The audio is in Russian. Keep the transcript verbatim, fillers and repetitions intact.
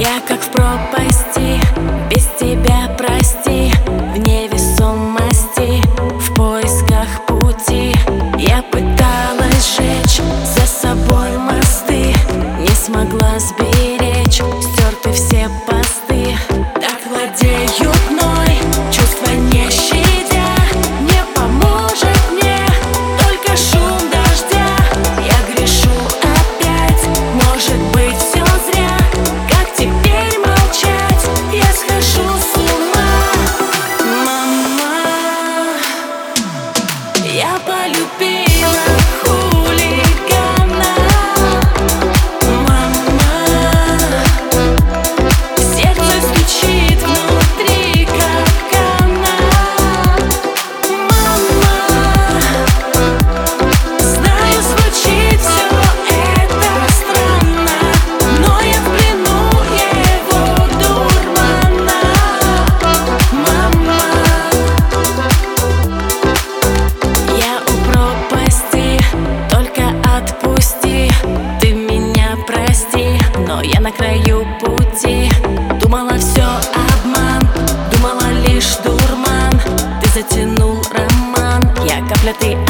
Я как в пропасти, без тебя, прости, в невесомости, в поисках пути. Я пыталась сжечь за собой мосты, не смогла сберечь, стерты все посты. Так владеют мной чувства, не щадя, не поможет мне только шум дождя. Я грешу опять, может быть все зря, как теперь молчать, я схожу с ума. Мама, я полюбила хулигана. Мама, сердце стучит внутри, как она. Мама, знаю, звучит все это странно, но я в плену его дурмана. Мама, я у пропасти, только отпусти, ты меня прости, но я на краю пути. Думала, все обман, думала, лишь дурман, ты затянул роман. Я капля, ты